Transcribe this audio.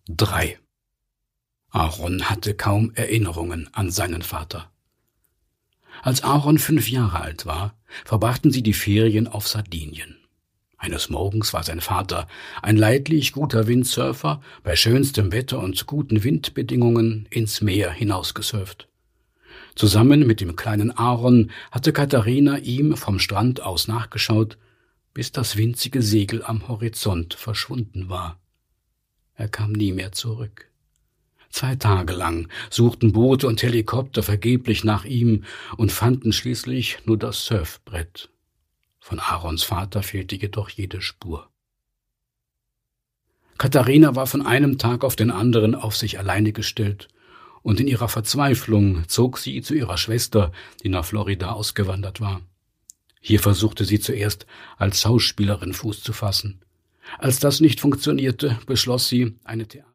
3. Aaron hatte kaum Erinnerungen an seinen Vater. Als Aaron 5 Jahre alt war, verbrachten sie die Ferien auf Sardinien. Eines Morgens war sein Vater, ein leidlich guter Windsurfer, bei schönstem Wetter und guten Windbedingungen ins Meer hinausgesurft. Zusammen mit dem kleinen Aaron hatte Katharina ihm vom Strand aus nachgeschaut, bis das winzige Segel am Horizont verschwunden war. Er kam nie mehr zurück. 2 Tage lang suchten Boote und Helikopter vergeblich nach ihm und fanden schließlich nur das Surfbrett. Von Aarons Vater fehlte jedoch jede Spur. Katharina war von einem Tag auf den anderen auf sich alleine gestellt, und in ihrer Verzweiflung zog sie zu ihrer Schwester, die nach Florida ausgewandert war. Hier versuchte sie zuerst als Schauspielerin Fuß zu fassen. Als das nicht funktionierte, beschloss sie, eine